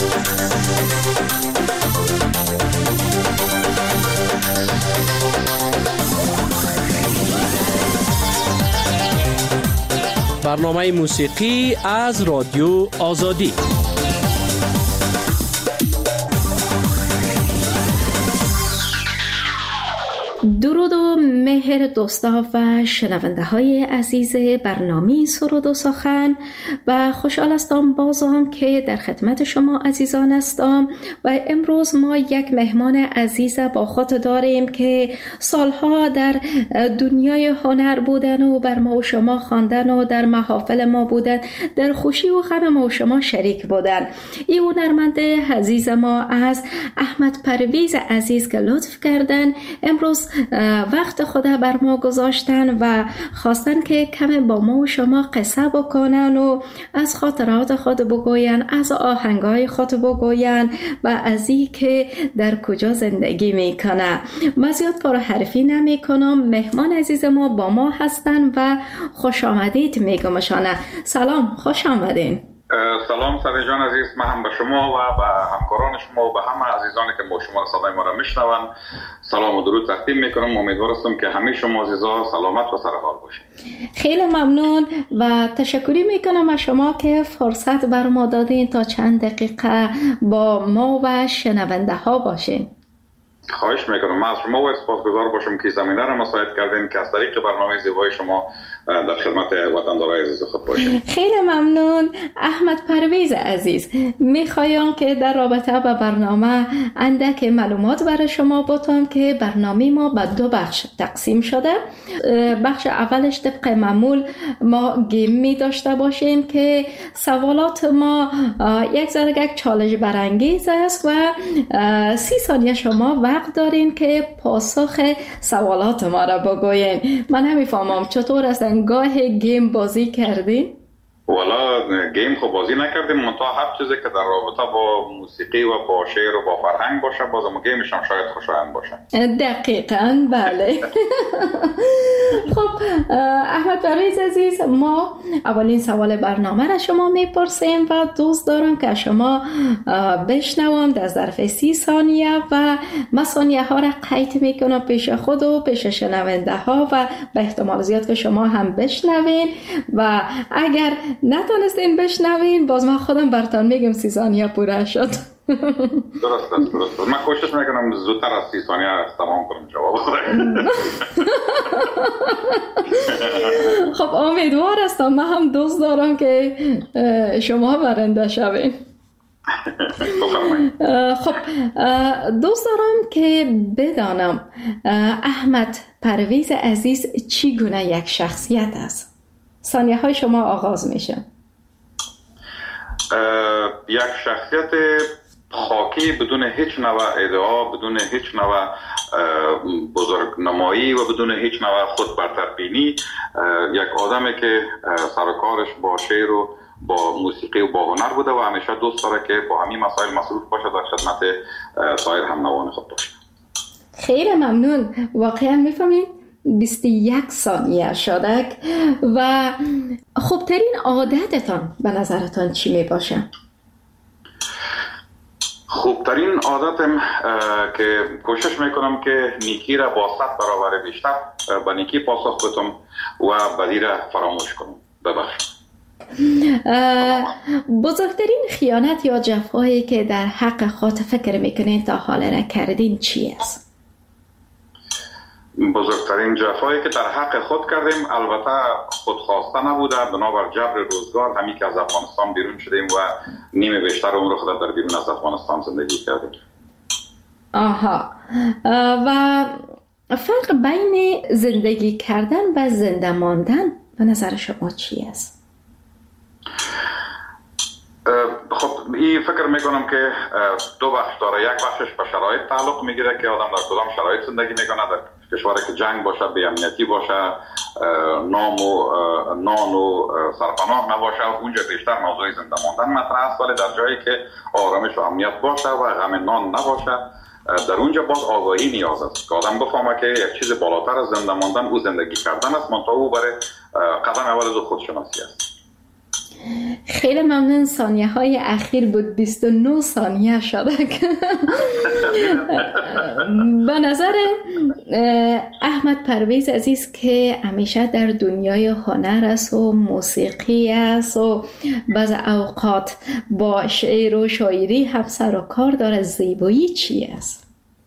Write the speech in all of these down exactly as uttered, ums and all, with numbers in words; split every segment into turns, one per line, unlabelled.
برنامه موسیقی از رادیو آزادی.
درود و مهر دوستا و شنونده های عزیز برنامه سرود و سخن و خوشحال هستم بازم که در خدمت شما عزیزان هستم و امروز ما یک مهمان عزیز با خود داریم که سالها در دنیای هنر بودن و بر ما و شما خواندن و در محافل ما بودن، در خوشی و غم ما و شما شریک بودن. این هنرمند عزیز ما از احمد پرویز عزیز که لطف کردن امروز وقت خود بر ما گذاشتن و خواستن که کم با ما و شما قصه بکنن و از خاطرات خود بگوین، از آهنگای خود بگوین و از این که در کجا زندگی میکنه. من زیاد پرحرفی نمی کنم، مهمان عزیز ما با ما هستن و خوش آمدید میگمشانه. سلام، خوش آمدین.
سلام سر جان عزیز، من هم به شما و به همکاران شما و به همه عزیزانی که ما شما صدای ما را میشنون سلام و درود تقدیم میکنم. امیدوار هستم که همه شما عزیزا سلامت و سرحال باشید.
خیلی ممنون و تشکری میکنم از شما که فرصت بر ما دادین تا چند دقیقه با ما و شنونده ها باشین.
خواهش میکنم. من از شما و سپاسگزار باشم که زمینه را مساعد کردین که از طریق برنامه زیبای شما در خدمت وطندارای عزیز خود باشیم.
خیلی ممنون. احمد پرویز عزیز، میخوایم که در رابطه با برنامه اندک معلومات برای شما بتم که برنامه ما به دو بخش تقسیم شده. بخش اولش طبق معمول ما گیم می داشته باشیم که سوالات ما یک ذره یک چالش برانگیز است و سی ثانیه شما وقت دارین که پاسخ سوالات ما را بگوین. من نمیفهمم چطور است گاه گیم بازی کردین؟
والا گیم خب بازی نکردیم، منتها هر چیزی که در رابطه با موسیقی و با شعر و با فرهنگ باشه بازم گیمش هم شاید خوشایند باشه.
دقیقاً بله. خب احمد پرویز عزیز، ما اولین سوال برنامه را شما میپرسیم و دوست دارم که شما بشنوم در ظرف سی ثانیه و من ثانیه ها را قید میکنم پیش خود و پیش شنونده ها و به احتمال زیاد که شما هم بشنوین و اگر نتونستین بشنوین باز من خودم براتون میگم سی ثانیه پوره شد.
درست است، درست است. من کوشش میکنم زودتر از سی ثانیه تمام کنم جواب بدم.
خب امیدوار هستم، من هم دوست دارم که شما برنده شوین. خب دوست دارم که بدانم احمد پرویز عزیز چی گونه یک شخصیت است؟ ثانیه های شما آغاز میشه.
یک شخصیت خاکی بدون هیچ نوع ادعا، بدون هیچ نوع بزرگنمایی و بدون هیچ نوع خود برتربینی، یک آدمی که سرکارش با شعر و با موسیقی و با هنر بوده و همیشه دوست داره که با همین مسائل مصروف باشه در خدمت سایر هم نوان خود باشه.
خیلی ممنون. واقعا میفهمید بیست و یک ثانیه شدک و خوبترین عادتتان به نظرتان چی می باشه؟
خوبترین عادتم که کوشش میکنم که نیکی را با صد برابر بیشتر به نیکی پاسخ بدم و بدی را فراموش کنم. ببخشید.
بزرگترین خیانت یا جفایی که در حق خود فکر میکنین تا حالا نکردین چی است؟
بزرگترین جفایی که در حق خود کردیم البته خودخواسته نبوده، بنابر جبر روزگار همین که از افغانستان بیرون شدیم و نیمه بیشتر عمر خود در بیرون از افغانستان زندگی کردیم.
آها. و فرق بین زندگی کردن و زنده ماندن به نظر شما چی است؟
خب این فکر میکنم که دو بخش داره. یک بخشش به شرایط تعلق میگیره که آدم در کدام شرایط زندگی میکنه. در کشوری که جنگ باشه، بی امنیتی باشه، نام و نان و سرپناه نباشه، اونجا بیشتر موضوع زنده ماندن مطرح است. ولی در جایی که آرامش و امنیت باشه و غم نان نباشه، در اونجا باز آگاهی نیاز است که آدم بفهمه که یک چیز بالاتر از زنده ماندن او زندگی کردن است، منتها او برای قدم اول از خودشناسی است.
خیلی ممنون. ثانیه های اخیر بود، بیست و نه ثانیه شده. به نظر احمد پرویز عزیز که همیشه در دنیای هنر است و موسیقی است و بعض اوقات با شعر و شاعری هم سر و کار داره، زیبایی چی است؟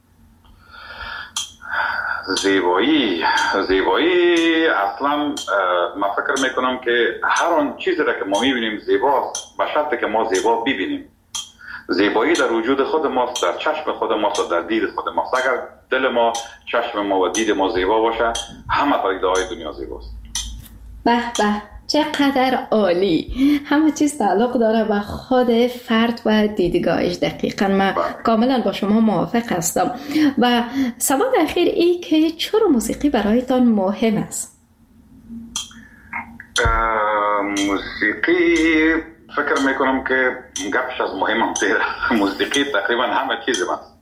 زیبایی زیبایی اصلا من فکر میکنم که هر آن چیزی را که ما میبینیم زیباست، به شرطی که ما زیبا ببینیم. زیبایی در وجود خود ماست، در چشم خود ماست و در دید خود ماست. اگر دل ما، چشم ما و دید ما زیبا باشه، همه پدیده های دنیا زیباست.
به به، چقدر عالی. همه چیز تعلق داره به خود فرد و دیدگاهش. دقیقا من کاملا با شما موافق هستم. و سوال اخیر ای که چرا موسیقی برایتان مهم است؟
موسیقی فکر میکنم که گپش از مهم هم تیره. موسیقی تقریبا همه چیز است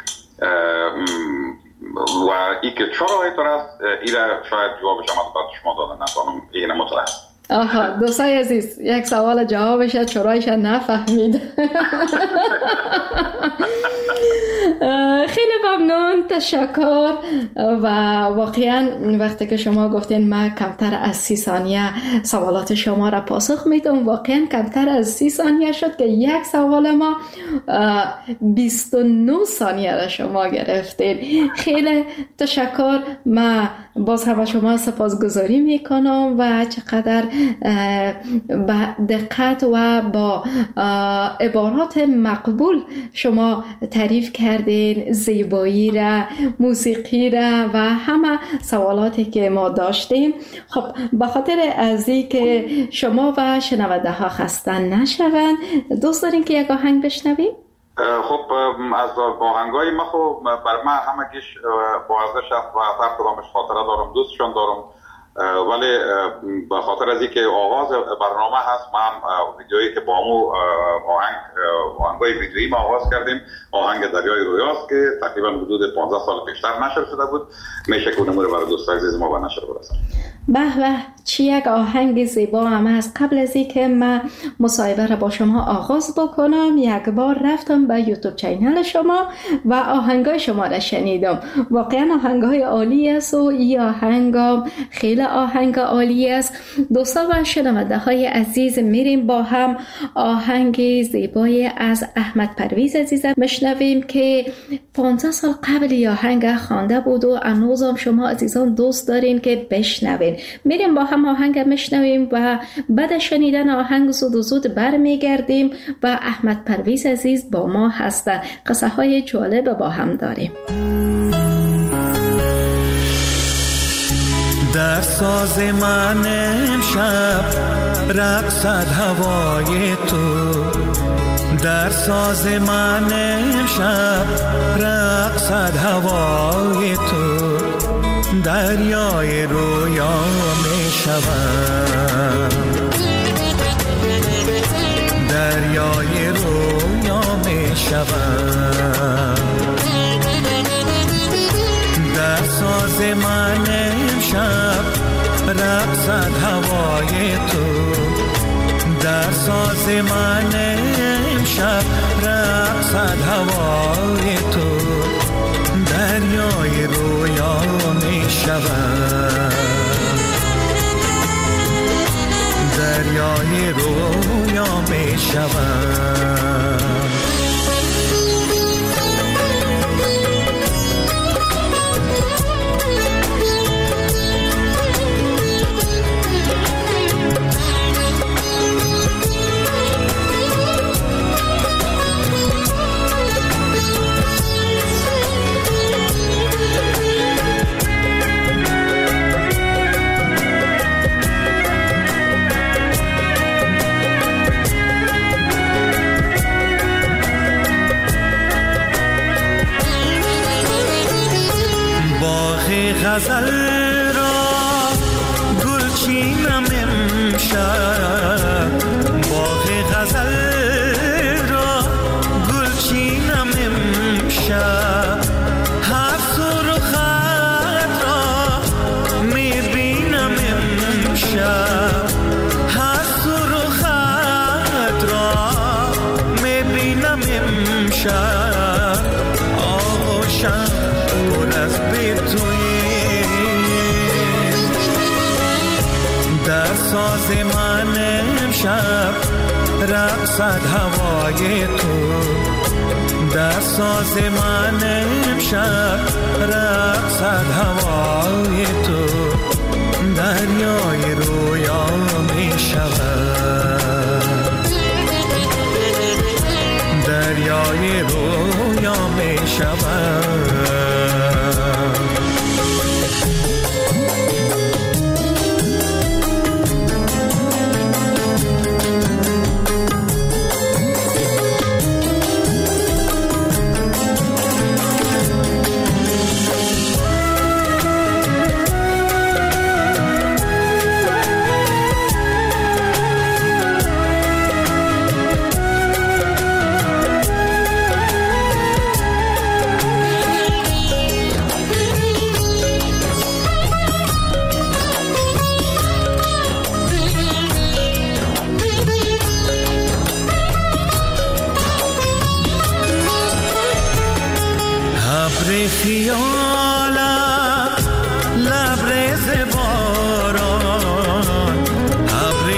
و ای که چرا اینطور است، ایره شاید جوابش هم از شما داده نتوانم اینه مطلع است.
آها دوستای عزیز، یک سوال جوابش چرایش نفهمید. خیلی ممنون، تشکر. و واقعا وقتی که شما گفتین من کمتر از سی ثانیه سوالات شما را پاسخ میدم، واقعا کمتر از سی ثانیه شد که یک سوال ما بیست و نه ثانیه را شما گرفتین. خیلی تشکر. من باز هم شما سپاسگزاری میکنم و چقدر با دقت و با عبارات مقبول شما تعریف کردین زیبایی را، موسیقی را و همه سوالاتی که ما داشتیم. خب به خاطر از این که شما و شنونده ها خسته نشوند، دوست دارین که یک آهنگ بشنویم؟
خب از آهنگای ما خب بر من همگیش با ارزش است و هر کدامش خاطره دارم، دوستشان دارم، ولی به خاطر از اینکه آغاز برنامه هست، من ویدیویی که با همون آهنگ آهنگای ویدیویی ما آغاز کردیم، آهنگ دریای رویاست که تقریبا حدود پانزده سال پیشتر نشر شده بود. میشه که اونمو رو برای دوست عزیز ما به نشر برسن.
به به، چی یک آهنگ زیبا هم است. قبل از اینکه من مصاحبه را با شما آغاز بکنم، یک بار رفتم به یوتیوب چینل شما و آهنگای شما را شنیدم. واقعا آهنگای عالی است و این آهنگ خیلی آهنگ عالی است. دوستا و شنونده های عزیز، میریم با هم آهنگ زیبای از احمد پرویز عزیزم بشنویم که پانزده سال قبل این آهنگ خوانده بود و هنوزم شما عزیزان دوست دارین که بشنوین. میریم با هم آهنگ میشنویم و بعد شنیدن آهنگ زود و زود برمیگردیم و احمد پرویز عزیز با ما هستن. قصه های جالب با هم داریم.
در ساز من امشب رقصد هوای تو، در ساز من امشب رقصد هوای تو، دریای رویا می شوم، دریای رویا می شوم، در ساز من امشب رقصد هوای تو، در ساز من امشب رقصد هوای تو، دریای رویا می شوم، دریای رویا می شوم. غزل را گلچینم امشب، باغ غزل را گلچینم امشب، هر سرخت را میبینم امشب، هر سرخت شب آغوشم پر از به توی در ساز من امشب رقصد هوای تو در ساز من امشب رقصد هوای تو دریای رویا می شود دریای رویا می شود خیالم لبریز باران ابر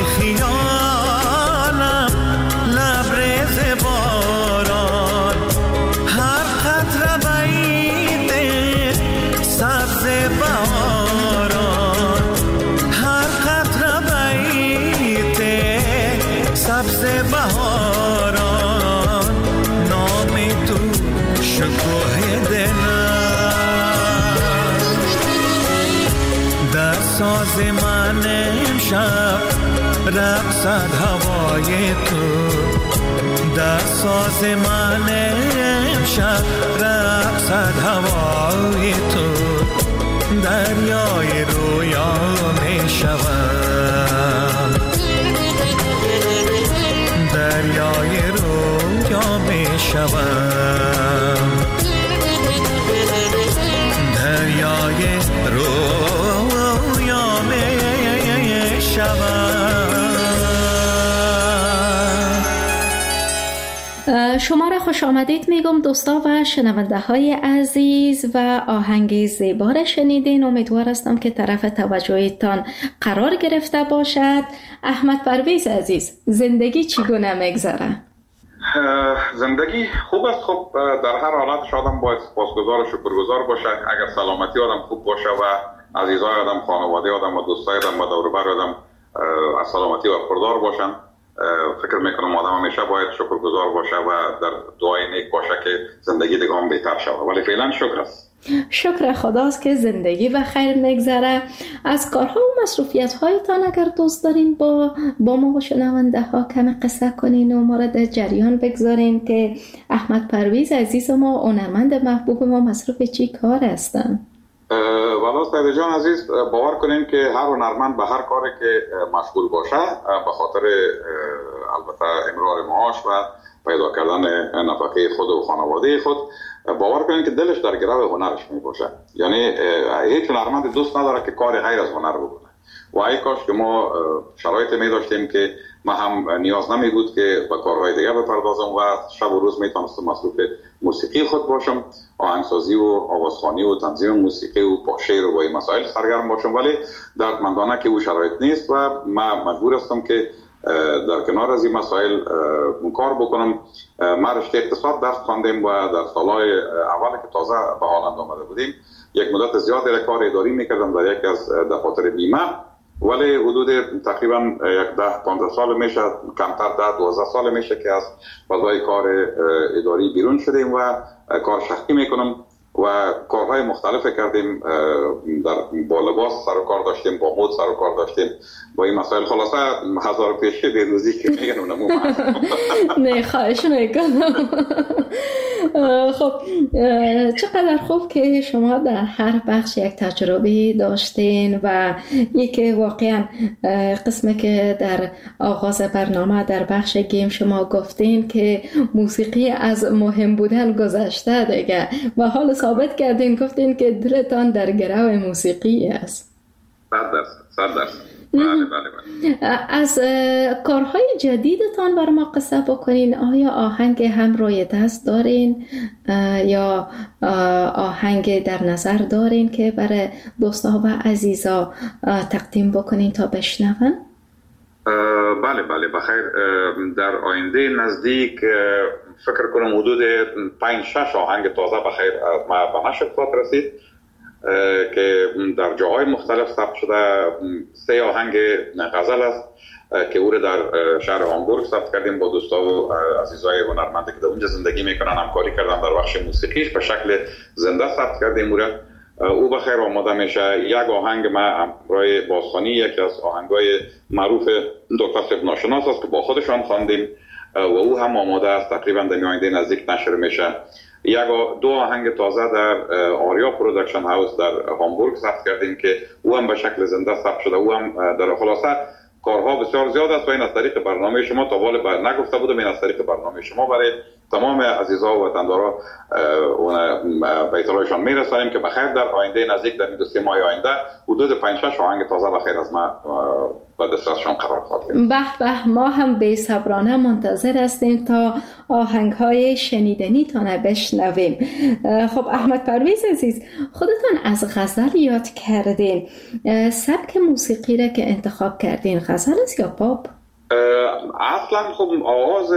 خیالم لبریز باران هر قطره بعید سبز بهاران هر قطره بعید سبز بهاران نام تو شکوه ساز من امشب رقصد هوای تو در ساز من امشب رقصد هوای تو دریای رویا می شوم دریای رویا می شوم دریای رویا می شوم.
شما را خوش آمدید میگم دوستا و شنونده های عزیز و آهنگ زیبا را شنیدین. امیدوار هستم که طرف توجهتان قرار گرفته باشد. احمد پرویز عزیز، زندگی چگونه میگذره؟
زندگی خوب است. خب در هر حالت آدم باید سپاسگزار و شکرگزار باشه. اگر سلامتی آدم خوب باشه و عزیزای آدم، خانواده آدم و دوستای آدم و دور و بر آدم از سلامتی و پردار باشن، فکر میکنم آدم همیشه باید شکرگزار باشه و در دعای نیک باشه که زندگی دیگه هم بهتر شود. ولی فعلا شکر است.
شکر خداست که زندگی و خیر میگذره. از کارها و مصروفیت هایتان اگر دوست دارین با با ما و شنونده ها کمی قصه کنین و ما را در جریان بگذارین که احمد پرویز عزیز ما، هنرمند محبوب ما، مصروف چی کار هستن؟
والا سعید جان عزیز، باور کنین که هر هنرمند به هر کاری که مشغول باشه به خاطر البته امرار معاش و پیدا کردن نفقه خود و خانواده خود، باور کنین که دلش در گرو هنرش می باشه. یعنی هیچ هنرمند دوست نداره که کار غیر از هنر بکنه و ای کاش که ما شرایط می داشتیم که ما هم نیاز نمی بود که به کارهای دیگه بپردازم و شب و روز می تونستم مصروف موسیقی خود باشم، آهنگسازی و آوازخوانی و تنظیم موسیقی و شعر و این مسائل سرگرم باشم. ولی دردمندانه که او شرایط نیست و من مجبور هستم که در کنار از این مسائل کار بکنم. ما رشته اقتصاد درس خواندیم و در سالهای اولی که تازه به هالند آمده بودیم یک مدت زیادی کار اداری میکردم در یک از دفاتر بیمه، ولی حدود تقریبا یک ده پانزده سال میشه، کمتر ده دوازده سال میشه که از فضای کار اداری بیرون شدیم و کار شخصی میکنم و کارهای مختلف کردیم. در با لباس سر و کار داشتیم، با مد سر و کار داشتیم، با این مسائل. خلاصه هزار پیشه به روزی که میگن اونمو
نه خواهش میکنم. خب چقدر خوب که شما در هر بخش یک تجربه داشتین و یکی واقعا قسمی که در آغاز برنامه در بخش گیم شما گفتین که موسیقی از مهم بودن گذشته دیگه و حال ثابت کردین، گفتین که دلتان در گرو موسیقی است.
صد درصد صد درصد. بله بله بله.
از کارهای جدیدتان بر ما قصه بکنین. آیا آهنگ هم روی دست دارین یا آهنگ در نظر دارین که برای دوستا و عزیزا تقدیم بکنین تا بشنون؟
بله بله بخیر. در آینده نزدیک فکر کنم حدود پنج شش آهنگ تازه بخیر از ما به نشر خواهد رسید که در جاهای مختلف ثبت شده. سه آهنگ غزل است که او را در شهر هامبورگ ثبت کردیم با دوستا و عزیزای هنرمندی که در اونجا زندگی میکنن، همکاری کردن در بخش موسیقیش به شکل زنده ثبت کردیم. او را او بخیر آماده میشه. یک آهنگ ما همراه بازخوانی، یکی از آهنگای معروف دکتر صاحب ناشناس است که با خودشان خواندیم و او هم آماده است، تقریبا در آینده نزدیک نشر میشه. یک دو آهنگ تازه در آریا پروداکشن هاوس در هامبورگ ثبت کردیم که او هم به شکل زنده ثبت شده. او هم در خلاصه کارها بسیار زیاد است و این از طریق برنامه شما تا والا بر نگفته بودم، این از طریق برنامه شما برای تمام عزیزا و وطندارا اون به اطلاعشان میرسانیم که بخیر در آینده نزدیک در دو سه ماه آینده حدود پنج شش آهنگ تازه بخیر از ما به دسترسشان قرار خواهد گرفت.
به به، ما هم بی‌صبرانه منتظر هستیم تا آهنگ‌های شنیدنی تان بشنویم. خب احمد پرویز عزیز، خودتان از غزل یاد کردین. سبک موسیقی را که انتخاب کردین غزل است یا پاپ؟
اصلا خب آغاز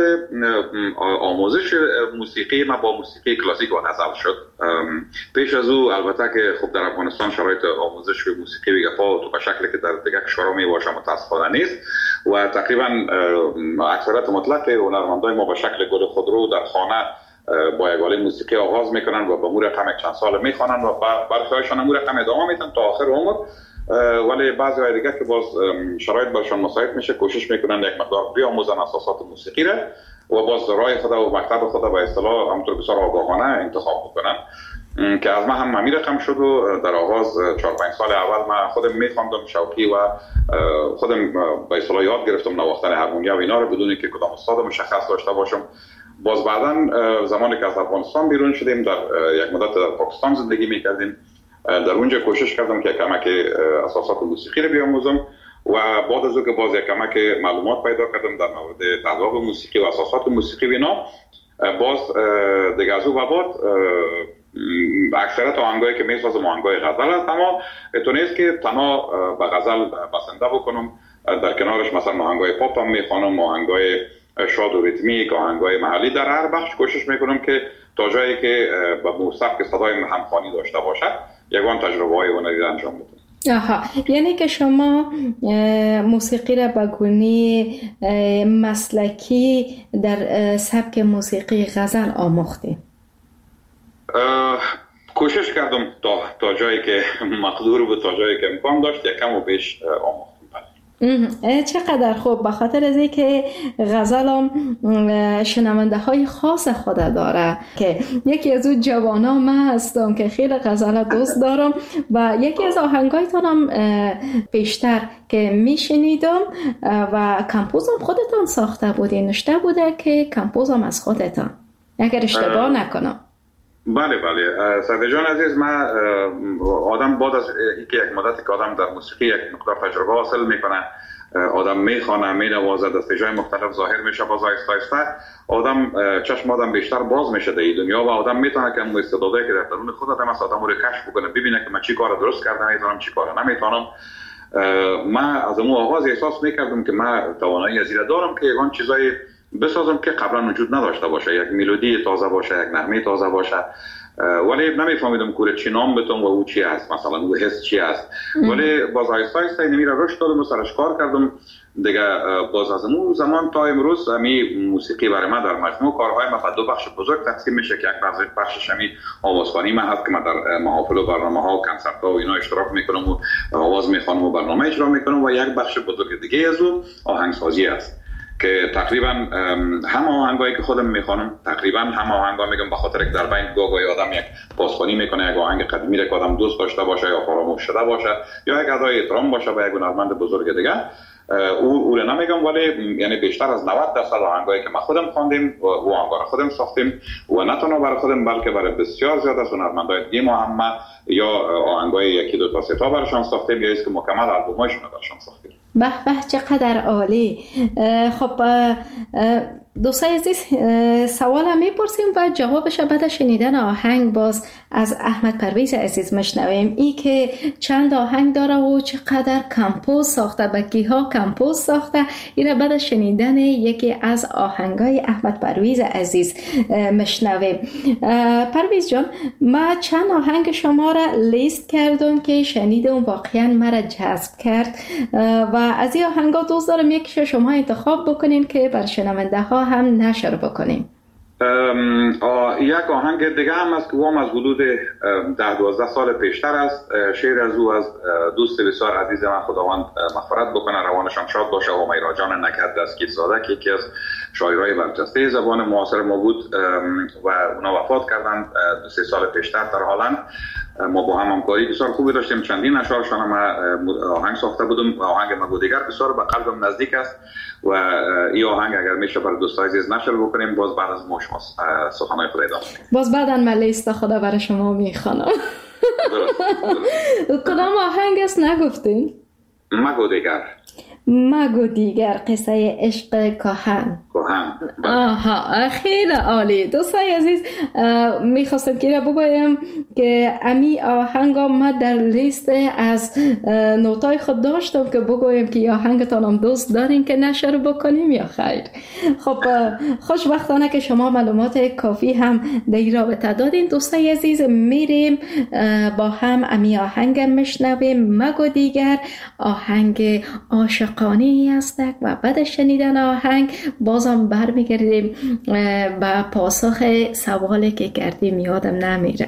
آموزش موسیقی ما با موسیقی کلاسیک و غزل شد. پیش از او البته که خب در افغانستان شرایط آموزش موسیقی و پاپ به شکلی که در دیگر کشورها میباشه متاسفانه نیست و تقریبا اکثریت مطلق هنرمندای ما به شکل گل خودرو در خانه با یک آله موسیقی آغاز میکنن و به امور رقم یک چند سال میخوانن و برخیایشان امور رقم ادامه میتن تا آخر عمر. ولی بعضی های دیگه که باز شرایط برشان مساعد میشه کوشش میکنن یک مقدار بیاموزن اساسات موسیقی را و باز راه خود و مکتب خود به اصطلاح همونطور بسیار آگاهانه انتخاب بکنن که از من هم همین رقم شد و در آغاز چهار پنج سال اول من خودم میخواندم شوقی و خودم به اصطلاح یاد گرفتم نواختن هارمونیا و اینا رو بدون اینکه کدام استاد مشخص داشته باشم. باز بعداً زمانی که از افغانستان بیرون شدیم در یک مدت در پاکستان زندگی میکردیم، در اونجا کوشش کردم که کمک اساسات موسیقی رو بیاموزم و بعد از اون که باز یک کمک معلومات پیدا کردم در مورد تذاب موسیقی و اساسات موسیقی و اینا، باز دیگه از اون بعد اکثرت آهنگایی که میسازم آهنگای غزل است، اما اتونیست که تنها به غزل بسنده بکنم، در کنارش مثلا آهنگای پاپ هم میخوانم، آهنگای شاد و ریتمیک، آهنگای محلی. در هر بخش کوشش میکنم که تا جایی که به سبک صدای همخوانی داشته باشد یگان تجربه های هنری انجام بدم.
آها، یعنی که شما موسیقی را به گونه مسلکی در سبک موسیقی غزل آموختید؟
کوشش کردم تا تا جایی که مقدور بود، تا جایی که امکان داشت یکم و بیش آموختم.
چقدر خوب، به خاطر از اینکه غزل هم شنونده های خاص خود داره که یکی از اون جوانا من هستم که خیلی غزل دوست دارم و یکی از آهنگایتان هم بیشتر که میشنیدم و کمپوزم خودتان ساخته بودین، نشته بوده که کمپوزم از خودتان اگر اشتباه نکنم.
بله بله صدر جان عزیز، من آدم بعد از اینکه یک مدتی که آدم در موسیقی یک مقدار تجربه حاصل میکنه، آدم میخوانه، مینوازه، دسته جای مختلف ظاهر میشه، باز آهسته آهسته آدم چشم آدم بیشتر باز میشه در این دنیا و آدم میتونه که اون استعدادایی که در درون خود آدم است آدم رو کشف بکنه، ببینه که من چی کار درست کردم، میتونم چی کار نمیتونم. من از اون آغاز احساس میکردم که من توانایی از این دارم که یگان چیزای بسازم که قبلا وجود نداشته باشه، یک ملودی تازه باشه، یک نغمه تازه باشه، ولی نمیفهمیدم کوره چی نام بتم و او چی است، مثلا او حس چی است. ولی باز آیسته آیسته اینمی را رشد دادم و سرش کار کردم دیگه. باز از اون زمان تا امروز همی موسیقی برای من در مجموع کارهای من دو بخش بزرگ تقسیم میشه که یک بخشش همی آوازخوانی من هست که من در محافل و برنامه‌ها و کنسرت‌ها و اینا اشتراک میکنم و آواز میخوانم و برنامه اجرا میکنم و یک بخش بزرگ دیگه از اون آهنگسازی است که تقریبا هم آهنگایی که خودم میخوانم، تقریبا هم آهنگا میگم به خاطر که در بین گاهی آدم یک بازخوانی میکنه، یک آهنگ قدیمی را که آدم دوست داشته باشه یا فراموش شده باشه یا یک ادای احترام باشه به یک هنرمند بزرگ دیگه، او او رو نمیگم، ولی یعنی بیشتر از نود درصد آهنگایی که ما خودم خواندیم و آهنگا را خودم ساختیم و نه تنها برای خودم بلکه برای بسیار زیاد از هنرمندای دیگه ما هم یا آهنگای یکی دو تا سه تا براشون ساختیم یا است که مکمل آلبوماشون رو براشون ساختیم.
به به چقدر عالی. خب دوستای عزیز، سوال هم میپرسیم و جوابش بعد شنیدن آهنگ باز از احمد پرویز عزیز مشنویم. ای که چند آهنگ داره و چقدر کمپوز ساخته، بکی ها کمپوز ساخته، این بعد شنیدن یکی از آهنگای احمد پرویز عزیز مشنویم. پرویز جان، ما چند آهنگ شما را لیست کردم که شنیدم، واقعا مرا جذب کرد و از این آهنگا دوست دارم یکیش شما انتخاب بکنین که بر شنونده ها هم نشر بکنیم.
یک آهنگ دیگه هم است که وام از حدود ده دوازده سال پیشتر است. شعر از او از دوست بسیار عزیز من، خداوند مغفرت بکنه، روانشان شاد باشه، و میرا جان نکرد دستگیر زاده که یکی از شاعرای برجسته زبان معاصر ما بود و اونا وفات کردن سه سال پیشتر در هلند. ما با هم همکاری بسیار خوبی داشتیم، چندین اشعارشان هم آهنگ ساخته بودم. آهنگ مگو دیگر بسیار به قلبم نزدیک است و این آهنگ اگر میشه برای دوستای عزیز نشر بکنیم، باز بعد از ما شما سخنهای خود ادامه میدیم.
باز بعداً من لیست خدا برای شما میخوانم. کدام آهنگ است نگفتین؟
مگو دیگر.
مگو دیگر، قصه عشق کهن.
کهن.
آها، خیلی عالی. دوستای عزیز، میخواستم که بگویم که امی آهنگا ما در لیست از نوتای خود داشتم که بگویم که آهنگتان هم دوست دارین که نشر بکنیم یا خیر. خب خوشبختانه که شما معلومات کافی هم در این رابطه دادین. دوستای عزیز، میریم با هم امی آهنگ میشنویم. مگو دیگر، آهنگ عاشقانه است و بعد شنیدن آهنگ بازم برمیگردیم به پاسخ سوالی که کردیم، یادم نمیره.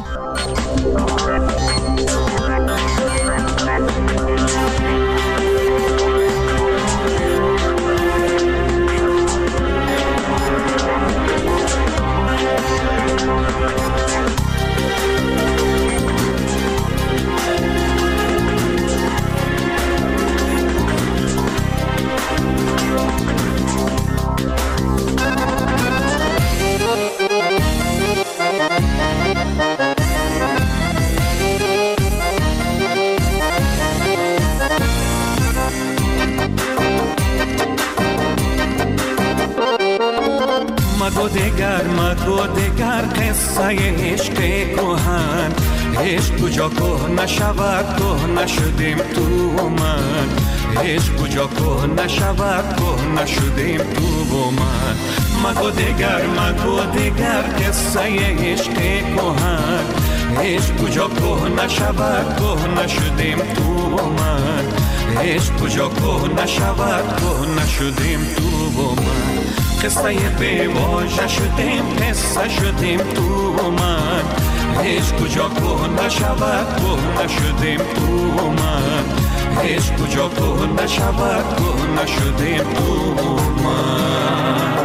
مگو دیگر مگو دیگر قصه عشق کهن، عشق کجا که نشود که نشدیم تو و من، عشق کجا که نشود که نشدیم تو و من. مگو دیگر مگو دیگر قصه عشق کهن، عشق کجا که نشود که نشدیم تو و من، عشق کجا که نشود که نشدیم تو و من. قصه بیواژه شدیم، قصه شدیم تو و من، عشق کجا که نشود که نشدیم تو و من، عشق کجا که نشود که نشدیم تو و من.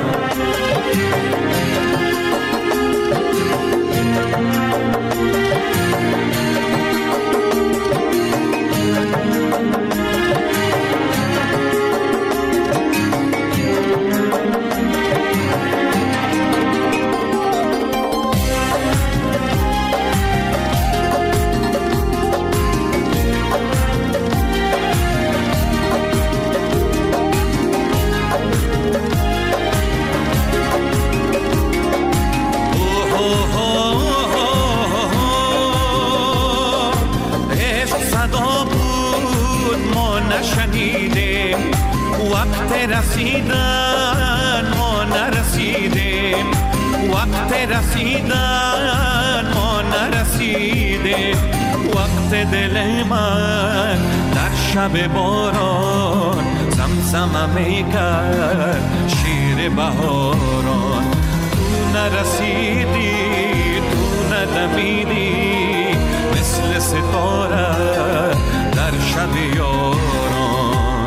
رسیدن ما نرسیدیم، وقت رسیدن ما نرسیدیم، وقت دل من در شب باران زمزمه میکرد شیر بهاران. تو نرسیدی تو ندمیدی مثل ستاره در شب یاران.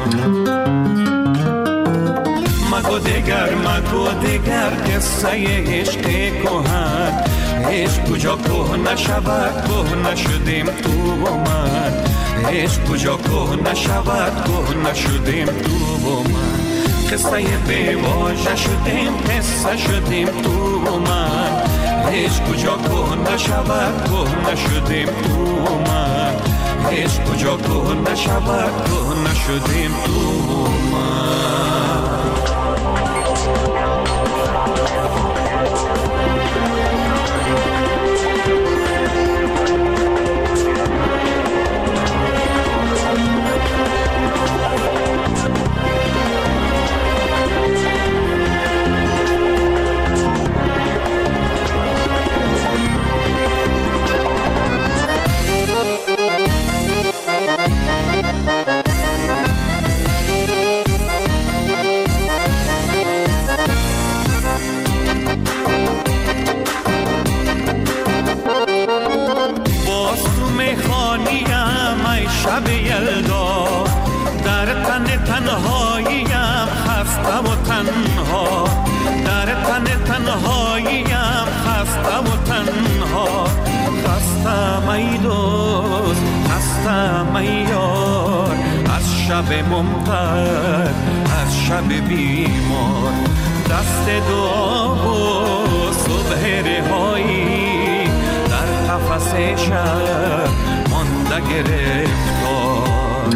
مگو دیگر مگو دیگر قصه عشق کهن، عشق کجا که نشود که نشدیم تو و من، عشق کجا که نشود که نشدیم تو و من. قصه بیواژه شدیم قصه شدیم تو و من، عشق کجا که نشود که نشدیم تو و من، عشق کجا که نشود که نشدیم تو من. شب یلدا در تن تنهاییم خسته و تنها، در تن تنهاییم خسته و تنها. خستم ای دوست خستم ای یار از شب ممطر از شب بیمار. دست دعا و صبح رهایی در قفس شب مانده گرفتار.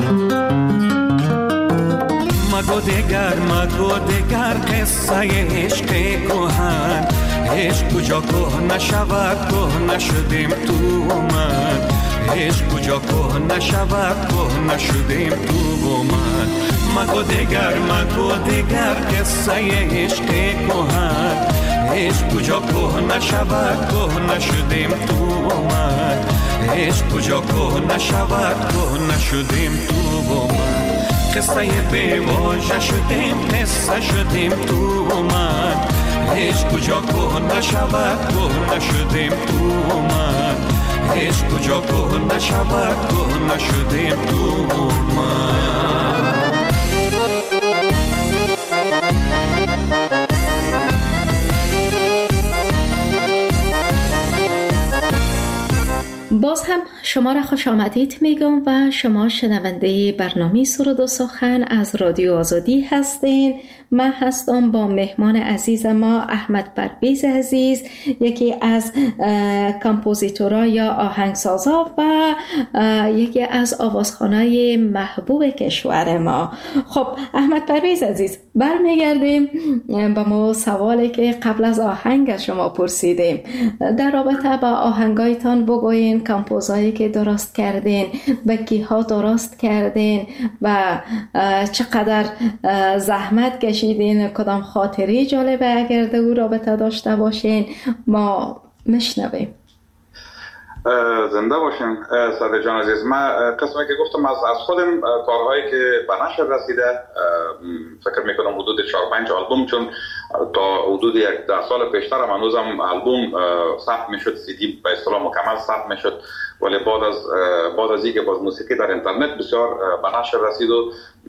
مگو دگر مگو دگر قصه عشق کهن، عشق کجا که نشود که نشدیم تو من، عشق کجا که نشود که نشدیم تو من. مگو دگر مگو دگر قصه عشق کهن، عشق کجا که نشود که نشدیم تو من، عشق کجا که نشود که نشدیم تو من. قصه بیواژه شدیم قصه شدیم تو من، عشق کجا که نشود که نشدیم تو من، عشق کجا که نشود که نشدیم تو من.
باز هم شما را خوش آمدید میگم و شما شنونده برنامه سرود و سخن از رادیو آزادی هستین. من هستم با مهمان عزیز ما احمد پرویز عزیز، یکی از کامپوزیتورها یا آهنگسازا و یکی از آوازخوانای محبوب کشور ما. خب احمد پرویز عزیز، برمیگردیم با ما سوالی که قبل از آهنگ از شما پرسیدیم در رابطه با آهنگایتان بگوین، کامپوزایی که درست کردین، به کیها درست کردین و چقدر زحمت کشیدین، کدام خاطری جالبه اگر در او رابطه داشته باشین ما مشنویم.
زنده باشین صادق جان عزیز. من قسمی که گفتم از از خودم کارهایی که به نشر رسیده فکر میکنم حدود چهار پنج آلبوم، چون تا حدود یک ده سال پیشتر هم هنوزم آلبوم ثبت میشد، سی دی به اصطلاح مکمل ثبت میشد، ولی بعد از بعد از اینکه باز موسیقی در اینترنت بسیار به نشر رسید و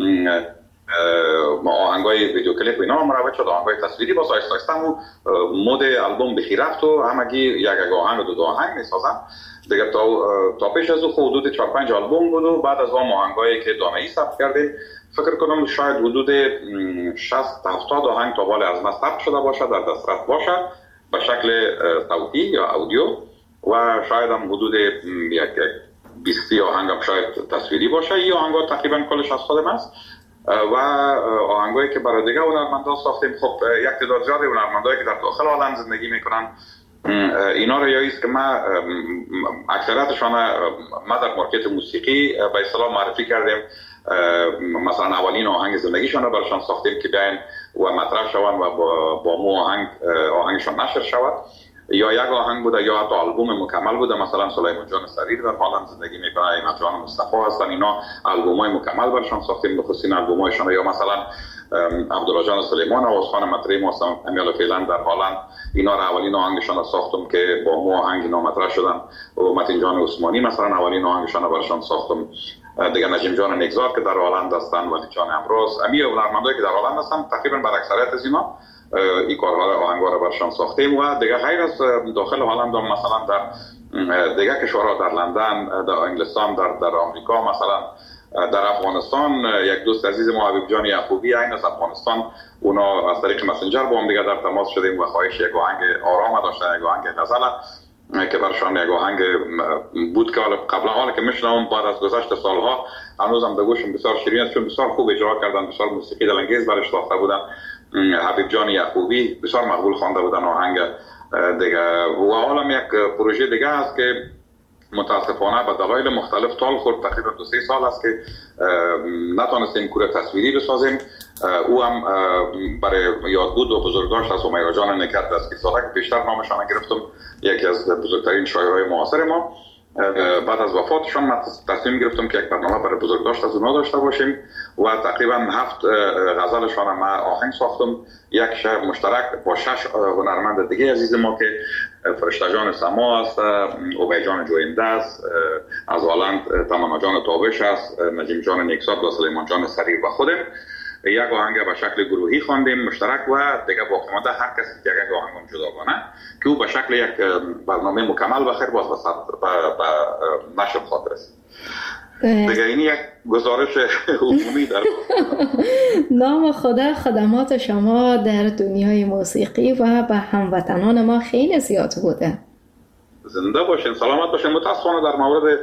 آهنگای ویدیو کلیپ اینا هم مروج شد، آهنگای تصویری باز آیسته آیسته و مود آلبوم بخی رفت و همگی یک یک آهنگ و دو دو آهنگ میسازن دیگه. تا تا پیش از او حدود چهار پنج آلبوم بود و بعد از اون آهنگایی که دانه‌ای ثبت کردیم فکر کنم شاید حدود شصت هفتاد آهنگ تا بالا از ما ثبت شده باشه، در دسترس باشه به شکل صوتی یا اودیو، و شاید هم حدود یک بیست آهنگ هم شاید تصویری باشه. این آهنگا تقریبا کلش از خودم است و آهنگایی که برای دیگه هنرمندان ساختیم. خب یک تعداد زیاد هنرمندایی که در داخل عالم زندگی میکنن اینا رو یاییست که ما اکثریتشان ما در مارکت موسیقی به اصطلاح معرفی کردیم، مثلا اولین آهنگ زندگیشان رو براشان ساختیم که بیاین و مطرح شوند و با, با مو آهنگ آهنگشان نشر شود، یا یک آهنگ بوده یا حتی آلبوم مکمل بوده. مثلا سلیمان جان سریر در هلند زندگی میکنه، اینا جان مصطفی هستن، اینا آلبومای مکمل براشون ساختیم، بخصوص آلبومایشون. یا مثلا عبدالله جان سلیمان آوازخوان مطرح ما هستن امیال فعلا در هلند، اینا را اولین آهنگشون ساختم که با مو آهنگ اینا مطرح شدن. و متین جان عثمانی مثلا اولین آهنگشون براشون ساختم. دیگه نجیم جان نگذار که در هلند هستن، ولی جان امروز امی هنرمندایی که در هلند هستن تقریبا بر اکثریت از اینا این کارها رو آهنگا رو برشان ساختیم. و دیگه غیر از داخل هلند هم مثلا در دیگه کشورها، در لندن، در انگلستان، در در آمریکا، مثلا در افغانستان یک دوست عزیز ما حبیب جان یعقوبی این از افغانستان، اونا از طریق مسنجر با هم دیگه در تماس شدیم و خواهش یک آهنگ آرام داشتن، یک آهنگ غزل که برشان یک آهنگ بود که قبلا حالا که میشنوم بعد از گذشت سالها هنوزم به گوشم بسیار شیرین است، چون بسیار خوب اجرا کردن، بسیار موسیقی دلانگیز برش ساخته بودن. حبیب جان یعقوبی بسیار مقبول خوانده بودن آهنگ دیگه. و حالا یک پروژه دیگه است که متاسفانه به دلایل مختلف طال خورد، تقریبا دو سه سال است که نتونستیم کور تصویری بسازیم. او هم برای یادبود و بزرگداشت از همیرا جان نکرد دست که بیشتر نامشان گرفتم، یکی از بزرگترین شاعرای معاصر ما. بعد از وفاتشان من تصمیم گرفتم که یک برنامه برای بزرگداشت از اونا داشته باشیم و تقریبا هفت غزلشان ما آهنگ ساختم، یک شعر مشترک با شش هنرمند دیگه عزیز ما که فرشته جان سما است، عبید جان جوینده است، از هلند تمانا جان تابش است، نجیم جان نیکزاد و سلیمان جان سریر و خودم. یک آهنگ به شکل گروهی خواندیم مشترک و دیگه باقی مانده هر کسی که یک آهنگ جداگانه که او به شکل یک برنامه مکمل بخیر باز به نشر خاطر است. دیگه این یک گزارش عمومی در
نام خدا خدمات شما در دنیای موسیقی و به هموطنان ما خیلی زیاد بوده.
زنده باشین، سلامت باشین. متاسفانه در مورد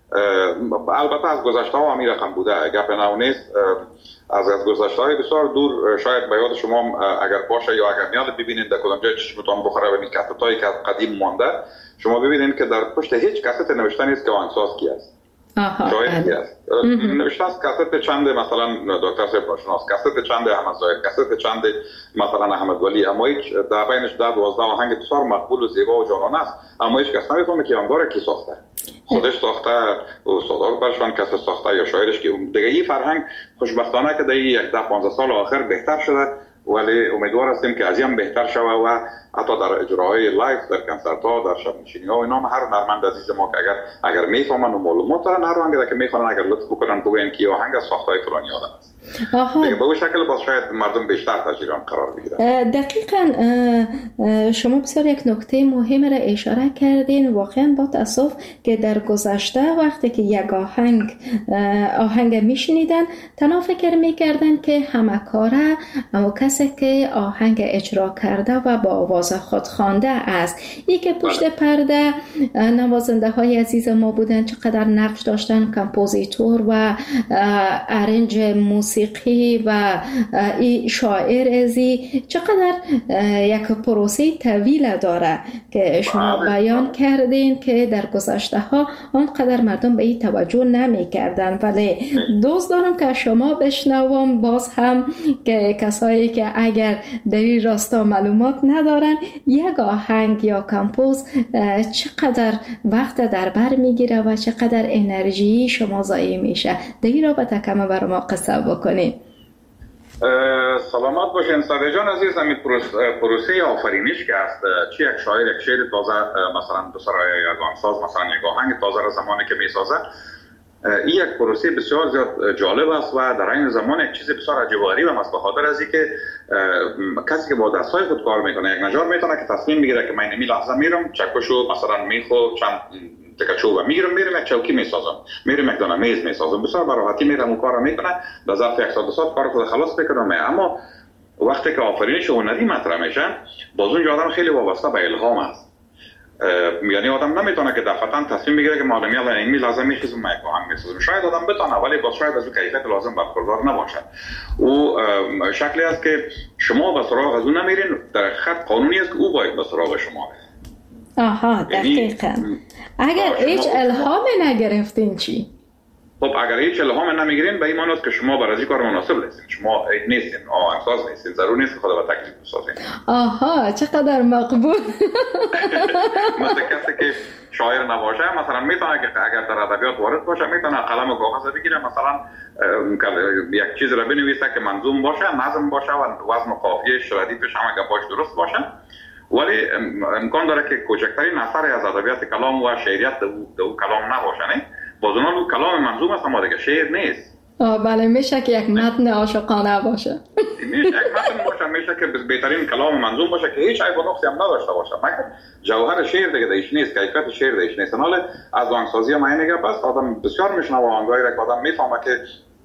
البته از گذشته ها همی رقم بوده، گپ نو نیست. از از گذشته های بسیار دور شاید به یاد شما اگر باشه یا اگر میاد ببینید در کدام جای چشمتون بخوره و این کاست هایی که قدیم مانده، شما ببینید که در پشت هیچ کاست نوشته نیست که آهنگساز کی است.
آها
شاید کی است. نوشته است کاست چند مثلا دکتر صاحب شناس، کاست چند احمد ظاهر، کاست چند مثلا احمد ولی، اما هیچ در بینش ده دوازده آهنگ بسیار مقبول و زیبا و جانانه است، اما هیچ کس نمیفهمه که آهنگار کی ساخته. خودش ساخته، استادار برشان کس ساخته یا شاعرش که دیگه. این فرهنگ خوشبختانه که در یک ده پانزده سال آخر بهتر شده، ولی امیدوار هستیم که از این بهتر شود و حتی در اجراهای لایف در کنسرت ها در شب نشینی ها و اینا هر هنرمند عزیز ما که اگر اگر میفهمن و معلومات دارن هر آهنگی که میخوان اگر لطف بکنن بگن که آهنگ از ساختای فلانی آدم است. آها. به اون شکل باز شاید مردم بیشتر تجربه قرار بگیرن.
دقیقاً شما بسیار یک نکته مهم را اشاره کردین. واقعاً با تاسف که در گذشته وقتی که یک آهنگ آهنگ میشنیدن تنها فکر میکردن که همه کاره اما کسی که آهنگ اجرا کرده و با آواز خود خوانده است. این که پشت پرده نوازنده های عزیز ما بودن، چقدر نقش داشتن، کمپوزیتور و ارنج موسیقی و این شاعر ازی، چقدر یک پروسه طویل داره که شما بیان کردین که در گذشته ها آنقدر مردم به این توجه نمی کردن. ولی دوست دارم که شما بشنوم باز هم که کسایی که اگر در این راستا معلومات ندارن یک آهنگ یا کمپوز چقدر وقت در بر میگیره و چقدر انرژی شما ضایع میشه. در این رابطه کم بر ما قصه بکنید.
سلامت باشین صادق جان عزیز. همین پروسه آفرینش که است، چی یک شاعر یک شعر تازه مثلا بسرای یک آهنگساز مثلا یک آهنگ تازه را زمانی که میسازه، این یک پروسه بسیار زیاد جالب است و در این زمان یک چیز بسیار عجیب و غریب است، به خاطر از اینکه کسی که با دستای خود کار میکنه یک نجار میتونه که تصمیم بگیره که من این لحظه میرم چکشو مثلا میخو چند تکه چوب میگیرم میرم یک چوکی میسازم، میرم یک دانه میز میسازم، بسیار به راحتی میرم اون کارو میکنه، در ظرف یک ساعت دو ساعت کار خود خلاص میکنه. اما وقتی که آفرینش هنری مطرح میشه باز اون آدم خیلی وابسته به الهام است. یعنی آدم نمیتونه که دفعتاً تصمیم بگیره که معلومی الان این لازم میخیزم من یک آهنگ میسازم. شاید آدم بتونه ولی با شاید از اون کیفیت لازم برخوردار نباشه. او شکلی است که شما به سراغ از اون نمیرین، در خط قانونی است که او باید به سراغ شما بره.
آها دقیقاً. اگر هیچ الهامی نگرفتین چی؟
خب اگر هیچ الهامی نمیگیرین به این معنی است که شما برای این کار مناسب نیستین، شما نیستین آهنگساز نیستین، ضرور نیست که خدا به تکلیف بسازین.
آها چقدر مقبول.
مثل کسی که شاعر نباشه مثلا میتونه که اگر در ادبیات وارد باشه میتونه قلم و کاغذ بگیره مثلا یک چیز را بنویسه که منظوم باشه، نظم باشه و وزن و قافیه ردیفش همه گپاش درست باشه، ولی امکان داره که کوچکترین اثری از ادبیات کلام و شعریت در او کلام نباشه. نه باز اون کلام منظوم است اما دیگه شعر نیست.
آه بله میشه که یک متن عاشقانه باشه.
میشه یک متن باشه، میشه که بهترین کلام منظوم باشه که هیچ عیب و نقصی هم نداشته باشه، مگر جوهر شعر دیگه دیش نیست، کیفیت شعر دیش نیست. حالا از آهنگسازی ما اینه که بس آدم بسیار میشنوه آهنگایی را که آدم میفهمه که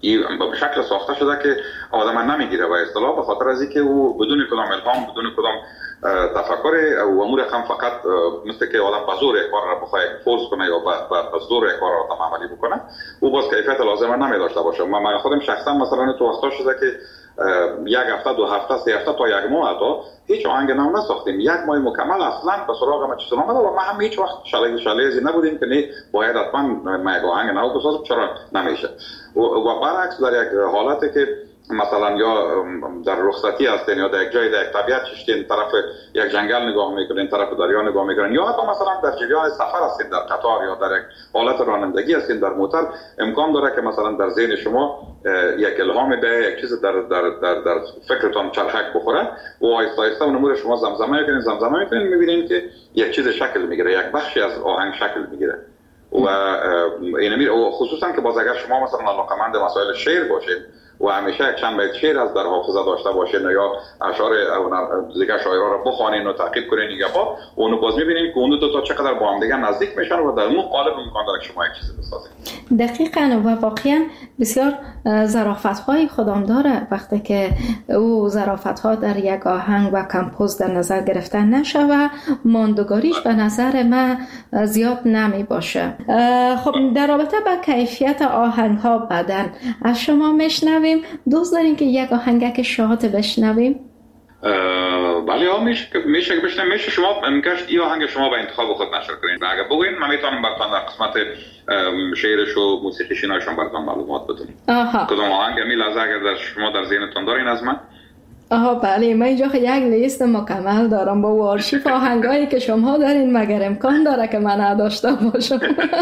این به شکل ساخته شده که آدم نمیگیره و اصطلاح به خاطر از اینکه او بدون کدام الهام بدون کدام تفکر و امور هم فقط مثل که آدم به زور کار را بخواد فورس کنه یا به زور کار را تمام عملی بکنه او باز کیفیت لازمه نمی داشته باشه. من خودم شخصا مثلا تو وقتا شده که یک هفته دو هفته سه هفته تا یک ماه تا هیچ آهنگ نو نساختیم، یک ماه مکمل اصلا به سراغ ما چیز نامده و ما هم هیچ وقت شاله شاله‌ای نبودیم که نه باید حتما ما یک آهنگ نو بسازیم، چرا نمیشه. و برعکس در یک حالتی که مثلا یا در رخصتی هستین یا در یک جای در یک طبیعت چشتین طرف یک جنگل نگاه میکنین طرف دریا نگاه میکنین یا حتی مثلا در جریان سفر هستین در قطار یا در یک حالت رانندگی هستین در موتور، امکان داره که مثلا در ذهن شما یک الهام به یک چیز در در در, در فکرتون چرخک بخوره و آهسته آهسته اون امور شما زمزمه میکنین زمزمه میکنین میبینین که یک چیز شکل میگیره، یک بخشی از آهنگ شکل میگیره. و اینمی خصوصا که باز اگر شما مثلا علاقه‌مند مسائل شعر باشید و همیشه یک چند بیت شعر از در حافظه داشته باشین یا اشعار دیگه شاعرها را بخوانین و تعقیب کنین گپا، اونو باز میبینین که اون دو تا چقدر با هم دیگه نزدیک میشن و در اون قالب امکان داره که شما یک چیزی بسازید.
دقیقاً و واقعا بسیار ظرافت‌های خودم داره وقتی که او ظرافت‌ها در یک آهنگ و کمپوز در نظر گرفته نشه و ماندگاریش به نظر من زیاد نمی باشه. خب در رابطه با کیفیت آهنگ‌ها بعدن از شما میشنویم، دوست دارین که یک آهنگک شاد بشنویم؟
بله ها میشه میشه که بشنویم. میشه شما میگشت این آهنگ شما به انتخاب خود نشر کنین، اگه بگوین من میتونم براتون در قسمت شعرش و موسیقیش ایناشون براتون معلومات بدم. کدوم آهنگ می لحظه اگر در شما در ذهنتون دارین از من؟
آها بله، من اینجا یک لیست مکمل دارم با آرشیف آهنگایی که شما دارین، مگر امکان داره که من نداشته باشم.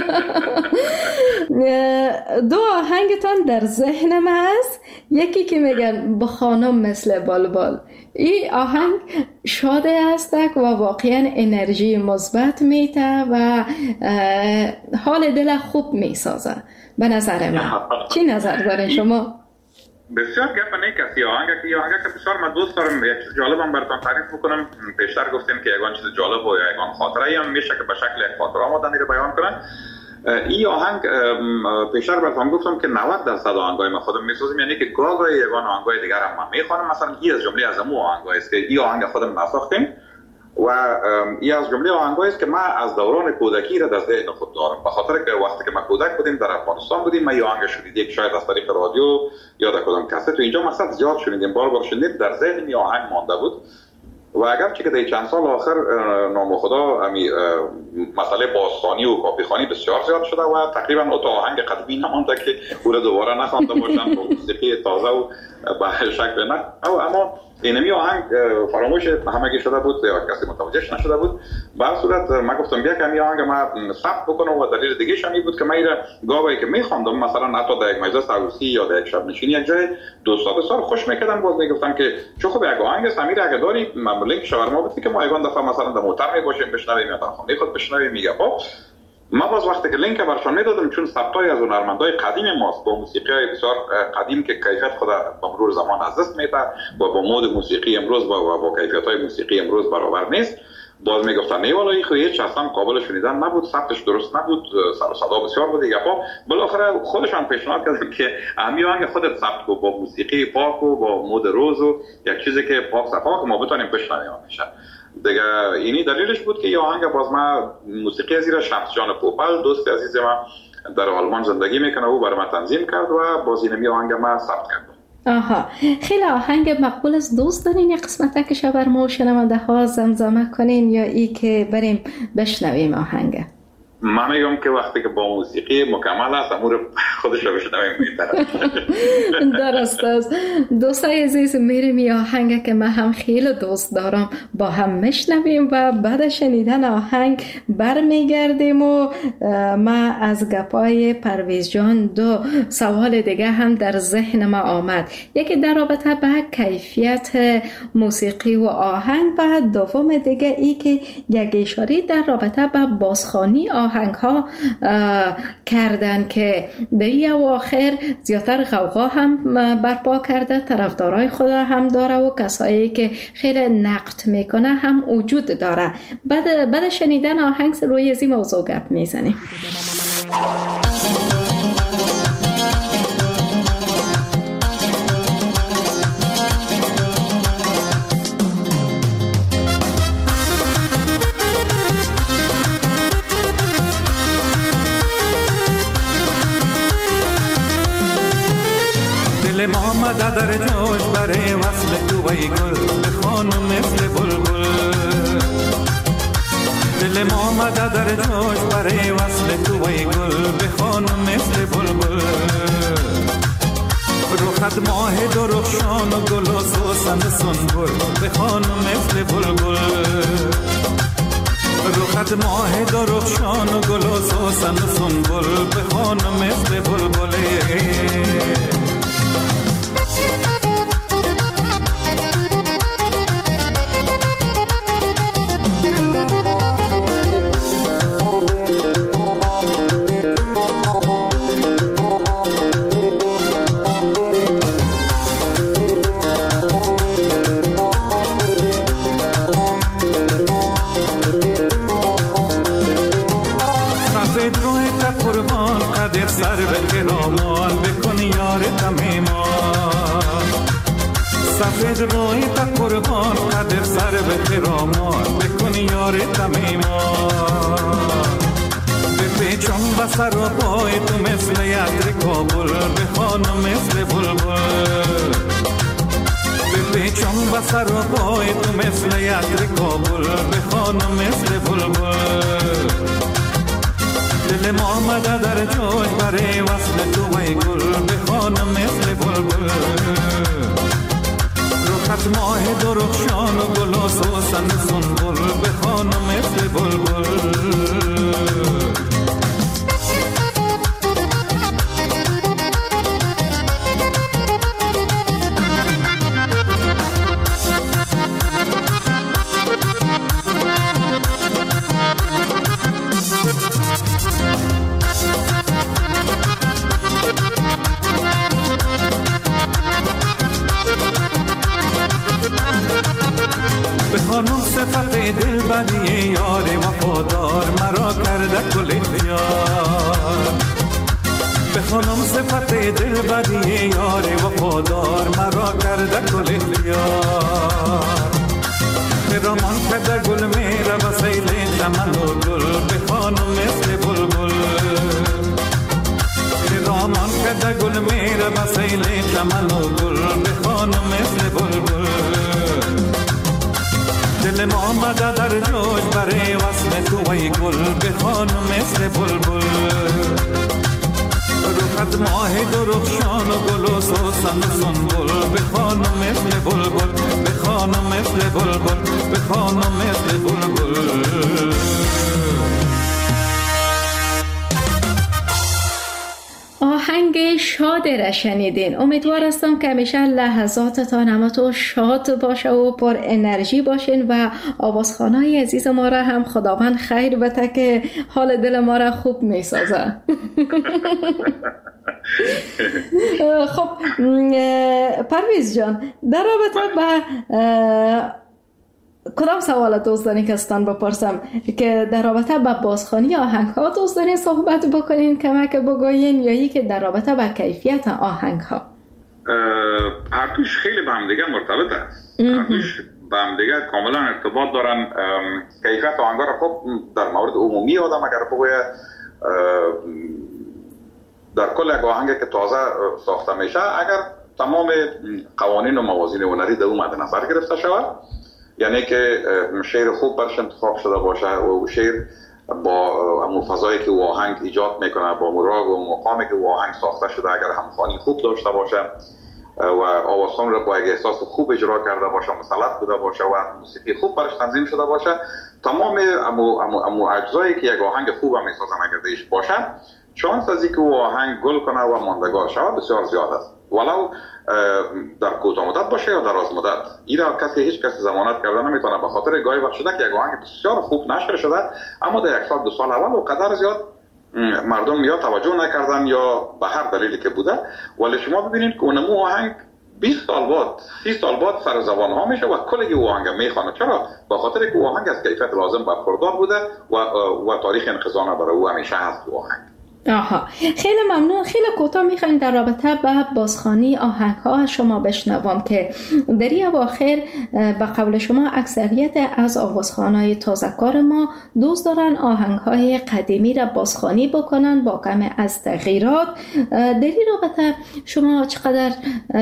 دو آهنگتان در ذهن من است، یکی که میگن با خانم مثل بلبل، این آهنگ شاده است و واقعا انرژی مثبت میده و حال دل خوب میسازه به نظر من. چی نظر دارین شما؟
بسیار گپ نه کسی آهنگ که آهنگ که بسیار من دوست دارم یک چیز جالبم براتون تعریف بکنم. پیشتر گفتیم که یگان چیز جالب و یگان خاطره هم میشه که به شکل یک خاطره آمدن رو بیان کنن. این آهنگ پیشتر براتون گفتم که نود درصد آهنگای ما خودم میسازیم، یعنی که گاهی یگان آهنگای دیگر هم من میخوانم. مثلا این از جمله از امو آهنگایی است که این آهنگ خودم نساختیم و این از جمله آهنگایی است که من از دوران کودکی را در ذهن خود دارم، به خاطر که وقتی که ما کودک بودیم در افغانستان بودیم ما این آهنگ شنیدیم، شاید از طریق رادیو یا در کدام کاست تو اینجا مقصد زیاد شنیدیم، بار بار شنیدیم، در ذهن این آهنگ مانده بود. و اگرچه که در چند سال آخر نام خدا امی مسئله بازخوانی و کاپیخوانی بسیار زیاد شده و تقریبا اون آهنگ قدیمی نمانده که او را دوباره نخوانده باشن با موسیقی تازه و به شکل نه. اما اینمی آهنگ فراموش همگی شده بود یا کسی متوجهش نشده بود. به هر صورت من گفتم بیا که این آهنگ ما ثبت بکنم و دلیل دیگه شمی بود که من ایره گاهی که میخواندم مثلا حتی در یک مجلس عروسی یا در یک شب نشینی یک جای دوستا بسیار خوش میکردن، باز میگفتن که چه خوب یک آهنگ سمیر اگه داری لینک شاورما بدی که ما یگان دفعه مثلا در موتور میباشیم بشنویم یا در خانه خود بشنویم. میگه خب ما باز وقتی که لینک برشان میدادم، چون ثبتای از هنرمندای قدیم ماست با موسیقی بسیار قدیم که کیفیت خود با مرور زمان از دست میده و با مود موسیقی امروز با با کیفیت‌های موسیقی امروز برابر نیست، باز میگفتن نه والا این خو هیچ اصلا قابل شنیدن نبود، ثبتش درست نبود، سر و صدا بسیار بود دیگه. خب بالاخره خودشان پیشنهاد کردن که همین آهنگ خودت ثبت کو با موسیقی پاک و با مود روز و یک چیزی که پاک صفا که ما بتونیم بشنویم میشه دیگه. اینی دلیلش بود که یه آهنگ باز ما موسیقی از ایران شمس جان پوپل دوست عزیز ما در آلمان زندگی میکنه او برای ما تنظیم کرد و باز اینمی آهنگ ما ثبت کرد.
آها خیلی آهنگ مقبول است. دوست دارین یک قسمت که شبر ما و شنونده ها زمزمه کنین یا ای که بریم بشنویم آهنگ؟
من میگم که وقتی که با موسیقی مکمل است امور خودش رو بشنویم میتره.
درست است. دوستای عزیز میریم یا آهنگ که من هم خیلی دوست دارم با هم میشنویم و بعد شنیدن آهنگ برمیگردیم و ما از گپای پرویز جان دو سوال دیگه هم در ذهن ما آمد، یکی در رابطه به کیفیت موسیقی و آهنگ و دوم دیگه ای که یک اشاره در رابطه به بازخوانی آهنگ ها کردن که به این اواخر زیادتر غوغا هم برپا کرده، طرفدارای خدا هم داره و کسایی که خیلی نقد میکنه هم وجود داره. بعد بعد شنیدن آهنگ روی این موضوع گپ میزنیم.
آمده در جوش برای وصل تو ای گل بخوانم مثل بلبل. دل ما آمده در جوش برای وصل تو ای گل بخوانم مثل بلبل. رخت ماه درخشان و گل و سوسن سنبل بخوانم مثل بلبل. رخت ماه درخشان و گل و سوسن سنبل بخوانم مثل بلبل. سر به کرامال بکن یار تمیمان. سفید روی تا قربان قدر سر به کرامال بکن یار تمیمان. بپیچم بسر و پای تو مثل یتر کابل بخوانم مثل بلبل. بپیچم بسر و پای تو مثل یتر کابل بخوانم مثل بلبل. دل ما آمده در جوش برای وصل تو ای گل بخوانم مثل بلبل. رخت ماه درخشان و گل و سوسن سنبل بخوانم مثل بلبل. بخوانم صفت دل بدی یار وفادار مرا کرده کل اختیار. بخوانم صفت دل بدی یار وفادار مرا کرده کل اختیار. برامان کرده گل میره و سیل چمن و گل بخوانم مثل بلبل. برامان کرده گل میره و سیل چمن و گل بخوانم مثل بلبل. دل ما آمده در جوش برای وصل تو ای گل بخوانم مثل بلبل. رخت ماه درخشان و گل و سوسن سنبل بخوانم مثل بلبل. بخوانم مثل بلبل بخوانم مثل بلبل.
آهنگ شاد را شنیدین. امیدوار هستم که همیشه لحظاتتان همتون شاد باشه و پر انرژی باشین و آوازخوانای عزیز ما را هم خداوند خیر بده که حال دل ما را خوب میسازه. خب پرویز جان، در رابطه با کدام سوال دوست دارین که استان بپرسم که در رابطه با بازخوانی آهنگ ها دوست دارین صحبت بکنین، کمک بگوین، یا یکی در رابطه با کیفیت آهنگ ها؟
هر دوش خیلی به هم دیگه مرتبط است. هر دوش به هم دیگه کاملا ارتباط دارن. کیفیت آهنگ ها را خب در مورد عمومی آدم اگر بگوید در کل یک آهنگ که تازه ساخته میشه اگر تمام قوانین و موازین هنری در اون مد نظر گرفته شود، یعنی که شعر خوب برش انتخاب شده باشه و شعر با همون فضایی که او آهنگ ایجاد میکنه، با مراغ و مقامی که او آهنگ ساخته شده اگر همخوانی خوب داشته باشه و آوازخوان را با یک احساس خوب اجرا کرده باشه، مسلط بوده باشه و موسیقی خوب برش تنظیم شده باشه، تمام امو امو امو اجزایی که یک آهنگ خوب هم میسازن اگر دیش باشه، شانس از اینکه او آهنگ گل کنه و ماندگار شود بسیار زیاد است. ولو در کوتاه مدت باشه یا دراز مدت، این را کسی هیچ کسی ضمانت کرده نمیتونه، به خاطر گاهی وقت شده که یک آهنگ بسیار خوب نشر شده اما در یک سال دو سال اول و قدر زیاد مردم یا توجه نکردن یا به هر دلیلی که بوده، ولی شما ببینید که اونمو آهنگ بیست سال بعد سی سال بعد سر زبان ها میشه و کلی او آهنگ میخوانه. چرا؟ به خاطر که او آهنگ از کیفیت لازم برخوردار بوده و و تاریخ انقضا برای او همیشه هست او آهنگ.
آها، خیلی ممنون. خیلی کوتاه میخوایم در رابطه با بازخوانی آهنگ ها از شما بشنوم که در این اواخر به قول شما اکثریت از آوازخوانای تازه‌کار ما دوست دارن آهنگ های قدیمی را بازخوانی بکنن با کم از تغییرات. در این رابطه شما چقدر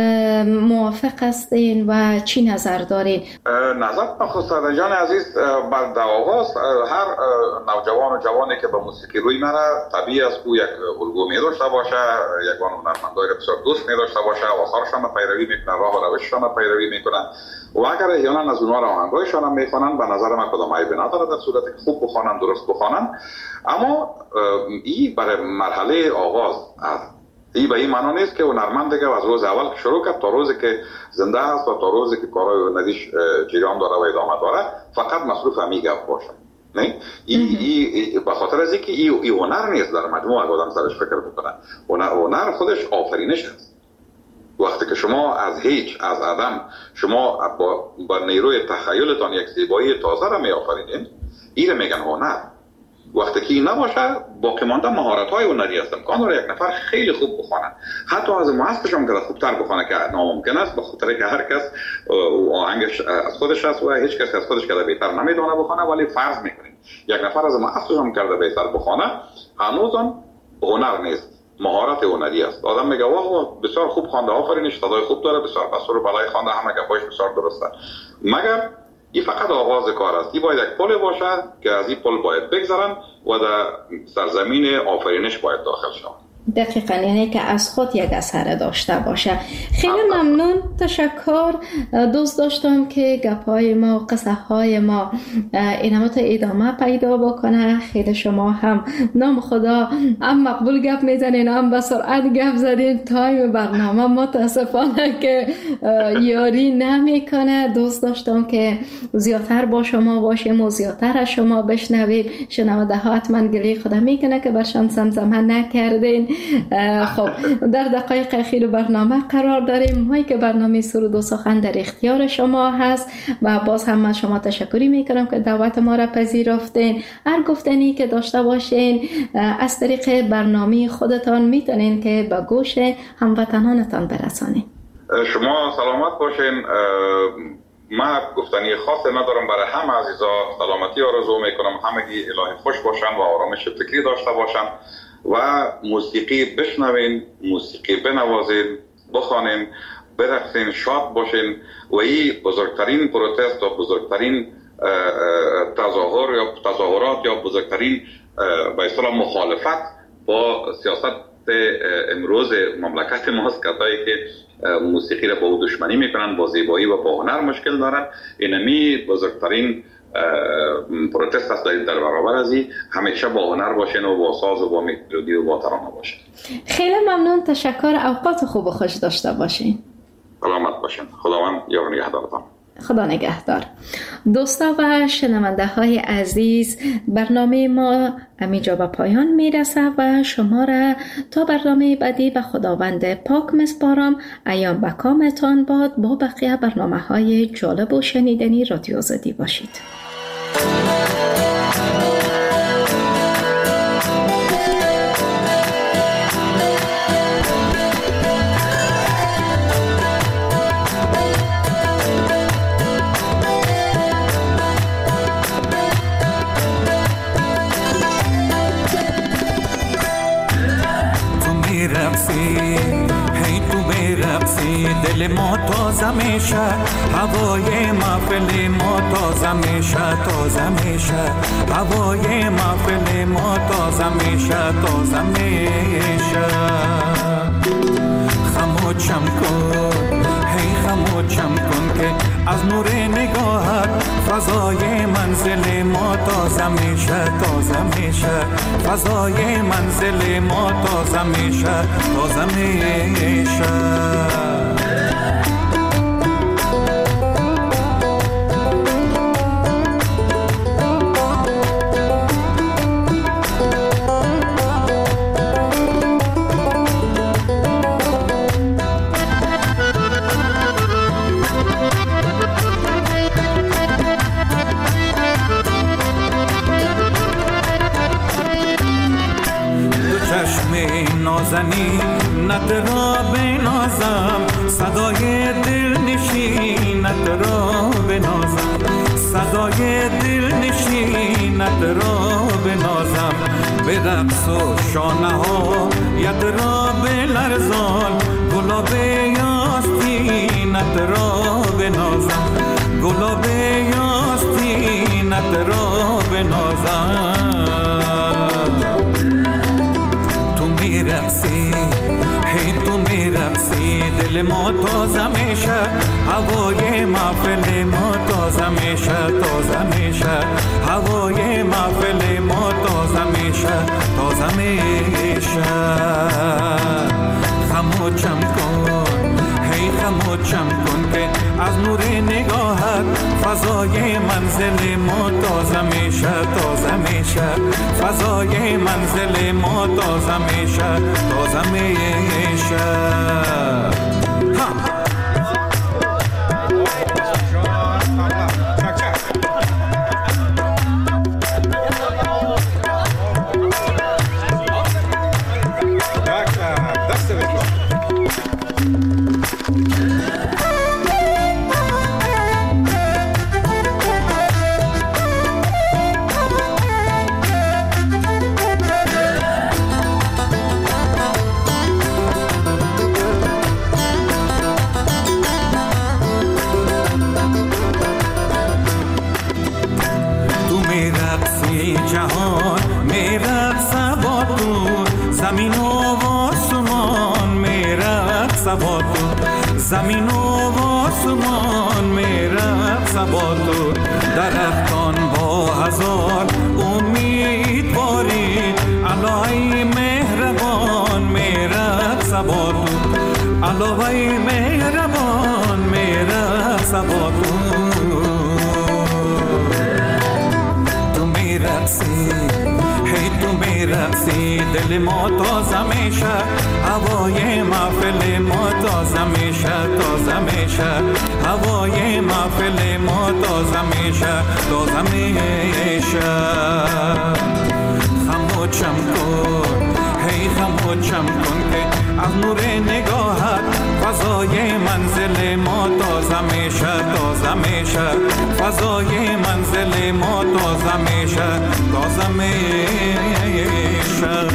موافق هستین و چی نظر دارین؟
نظر خسرو جان عزیز، بعد آغاز هر نوجوان و جوانی که به موسیقی روی میره طبیعی است او یک الگو می داشته باشه، یک هنرمندای بسیار دوست می داشته باشه، آثارشان پیروی میکنه، راه و روششان پیروی میکنه و اگر احیانا از اونها آهنگایشان هم میخوانن به نظر من کدام عیبی نداره در صورتی که خوب بخوانن، درست بخوانن. اما این برای مرحله آغاز از این به این معنی نیست که هنرمند که از روز اول شروع کرد تا روزی که زنده است و تا روزی که کارهای ندیش جریان داره و ادامه داره فقط مصروف همین گپ باشه. نه ای ای به خاطر از اینکه ای ای هنر نیست در مجموع اگه آدم سرش فکر بکنه. هنر هنر خودش آفرینش است. وقتی که شما از هیچ از عدم شما با, با نیروی تخیلتان یک زیبایی تازه را می آفرینید، این را میگن هنر. وقتی که این نباشه باقی مانده مهارت‌های هنری است. امکان داره یک نفر خیلی خوب بخونه، حتی از مؤسسش هم که خوبتر بخونه که ناممکن است، به خاطر که هر کس آهنگش از خودش است و هیچ کس از خودش کرده بهتر نمیدونه بخونه. ولی فرض میکنیم یک نفر از مؤسسش هم کرده بهتر بخونه، هنوز هم هنر نیست، مهارت هنری است. آدم میگه واه بسیار خوب خوانده، آفرینش، صدای خوب داره، بسیار بسور بالای خوانده، همه گپاش بسیار درسته. مگر این فقط آغاز کار است. این باید یک پل باشه که از این پل باید بگذرن و در سرزمین آفرینش باید داخل شوند.
دقیقاً، یعنی که از خود یک اثر داشته باشه. خیلی ممنون، تشکر. دوست داشتم که گپ‌های ما، قصه‌های ما اینمات ادامه پیدا بکنه. خیلی شما هم نام خدا هم مقبول گپ میزنین هم به سرعت گپ زدین. تایم برنامه متاسفانه که یاری نمیکنه. دوست داشتم که زیادتر با شما باشیم و زیادتر از شما بشنویم. شنونده ها حتما گلی خدا میکنه که برشان زمزمه نکردین. خب در دقایق اخیر برنامه قرار داریم. ما که برنامه سرود و سخن در اختیار شما هست و باز هم من شما تشکری میکنم که دعوت ما را پذیرفتین. هر گفتنی که داشته باشین از طریق برنامه خودتان میتونین که به گوش هموطنانتان برسانین.
شما سلامت باشین. من گفتنی خاصی ندارم، برای همه عزیزا سلامتی آرزو میکنم، همگی الهی خوش باشن و آرامش فکری داشته باشن و موسیقی بشنوین، موسیقی بنوازین، بخوانین، برقصین، شاد باشین و این بزرگترین پروتست و بزرگترین تظاهر یا تظاهرات یا بزرگترین به اصطلاح مخالفت با سیاست امروز مملکت ماست. کسایی که موسیقی را با او دشمنی میکنن، با زیبایی و با هنر مشکل دارن، اینمی بزرگترین پروتست است در برابر از این. همیشه با هنر باشین و با ساز و با ملودی و با ترانه باشین.
خیلی ممنون، تشکر. اوقات خوب و خوش داشته باشین.
سلامت باشین. خداوند یار نگهدارتان.
خدا نگهدار. دوستا و شنونده های عزیز، برنامه ما همینجا به پایان میرسه و شما را تا برنامه بعدی به خداوند پاک مسپارم. ایام به کامتان باد. با بقیه برنامه های جالب و شنیدنی رادیو آزادی باشید.
دل ما تازه میشه، هوای محفل ما تازه میشه، تازه میشه، هوای محفل ما تازه میشه، تازه میشه. خموشم کن، هی خموشم کن که از نور نگاهت فضای منزل ما تازه میشه، تازه میشه، فضای منزل ما تازه میشه، تازه میشه. نازنینت را بنازم، صدای دل نشینت را بنازم، صدای دل نشینت را بنازم، به رقص و شانه ها ید را بلرزان، گلاب یاستینت را بنازم، گلاب یاستینت را بنازم. تو میرقصی، هی تو میرقصی، دل ما تازه میشه، هوای محفل ما تازه میشه، تازه میشه، هوای محفل ما تازه میشه، تازه میشه. خموشم کن، هی خموشم کن که از نور نگاهت فضای منزل ما تازه میشه، تازه میشه، فضای منزل ما تازه میشه، تازه میشه. ها جهان میرقص با تو، زمین و آسمان میرقص با تو، زمین و آسمان میرقص با تو. درختان با هزار امید بارید، الهی مهربان میرقص با تو، الهی مهربان میرقص با تو. هی تو میرقصی، دل ما تازه میشه، هوای محفل ما تازه میشه، تازه میشه، هوای محفل ما تازه میشه، تازه میشه. خموشم کن، هی خموشم کن که از نور نگاهت فضای منزل ما تازه میشه، تازه میشه، فضای منزل ما تازه میشه، تازه میشه.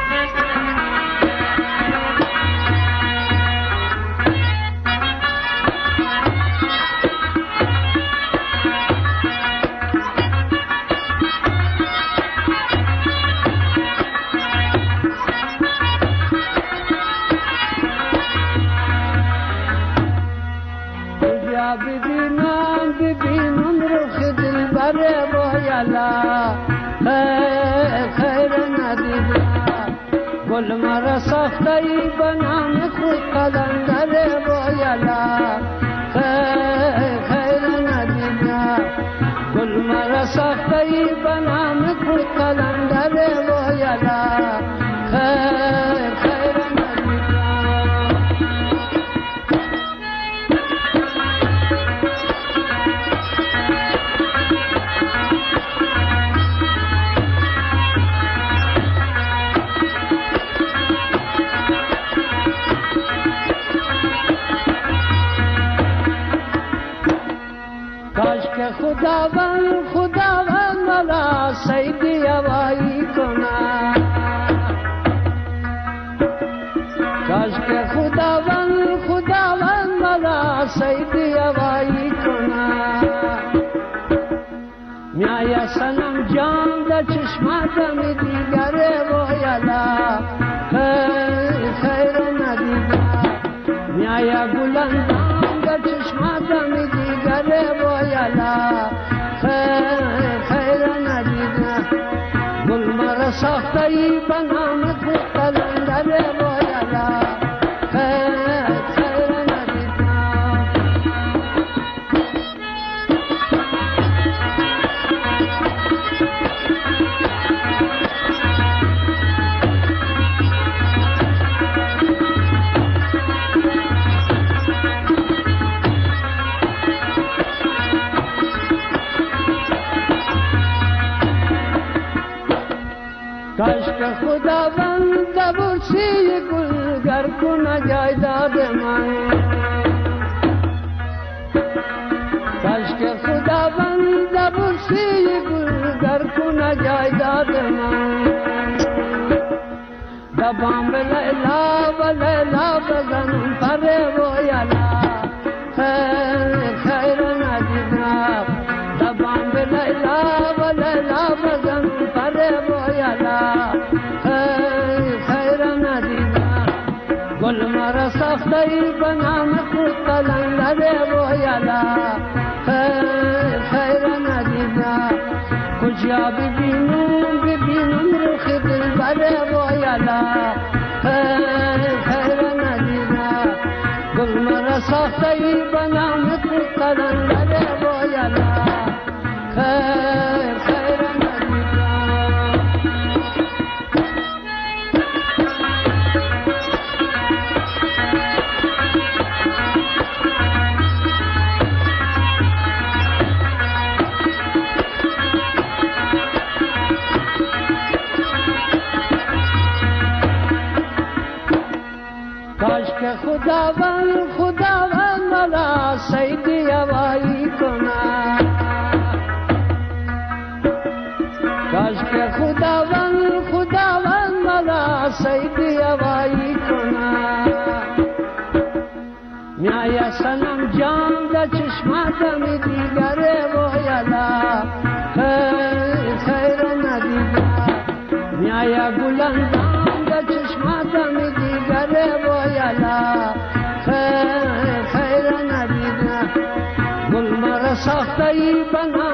ببینم ببینم رخ دلبر بایلا خیر ندیدم گل مرا ساخته ای به نام خود قلندر بایلا خیر ندیدم گل مرا ساخته ای به نام خود قلندر بایلا خیر خیر خداوند خداوند ملا سیدی هوایی کنا کاش که خداوند خداوند ملا سیدی هوایی کنا میای سنم جان در چشماتم دیگره بایلا خیر ندیدم میای گلندام در چشماتم دیگره بایلا خیر خیر ندیدم گل مرا ساخته ای به نام خود قلندر بایلا خیر خیر ندیدم کاش که خداوند دبرسی گلگر کنه جایداد من کاش که خداوند دبرسی گلگر کنه جایداد من دبام به لیلا و لیلا بزنم پر بایلا خیر خیر ندیدم دبام به لیلا و لیلا بزنم پر بایلا خیر خیر ندیدم گل مرا ساخته ای به نام خود قلندر بایلا خیر خیر ندیدم کجا ببینم ببینم رخ دلبر بایلا خیر خیر ندیدم گل مرا ساخته ای به نام خود قلندر بایلا خیر خیر کاش که خداوند خداوند ملا سیدی هوایی کنا کاش که خداوند خداوند ملا سیدی هوایی کنا میای سنم جان در چشماتم دیگره بایلا خیر خیر ندیدم میای گلندام در چشماتم دیگره بایلا خیر خیر ندیدم گل مرا ساخته ای بنا